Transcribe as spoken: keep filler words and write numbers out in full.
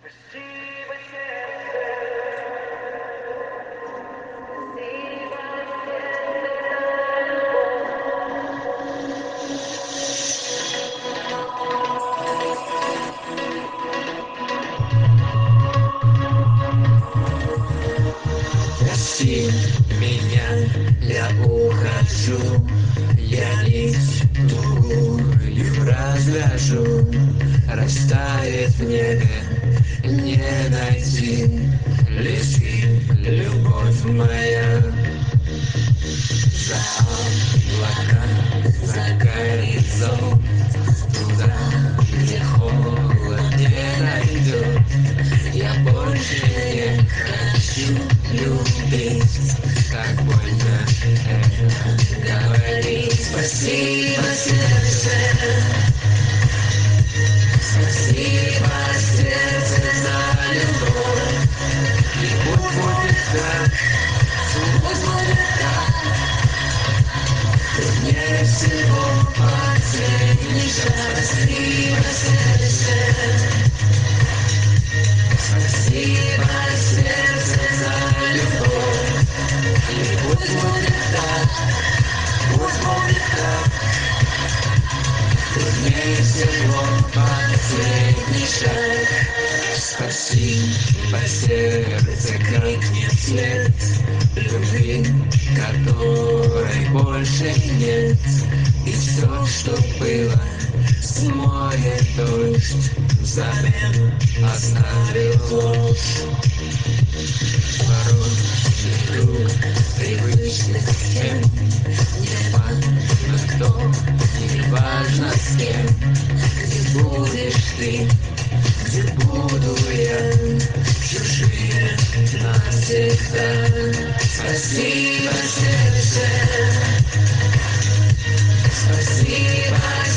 Прости меня, я ухожу, я нить тугую развяжу, растает в небе, не найти, лети, любовь моя. За облака, за горизонт, туда, где холод не найдет, я больше не хочу любить, так больно это говорить. Спасибо, сердце, спасибо, сердце, за любовь. И пусть будет так, пусть будет так. Труднее всего последний шаг. Спасибо, сердце, спасибо, сердце, за любовь. И пусть будет так, пусть будет так. Труднее всего последний шаг. Спасибо, сердце, как нет след любви, которой больше нет. И все, что было, смоет дождь, взамен оставил ложь. Порой круг привычных схем, не важно кто, не важно с кем. Где будешь ты, где буду я, чужие навсегда. Спасибо, сердце, спасибо,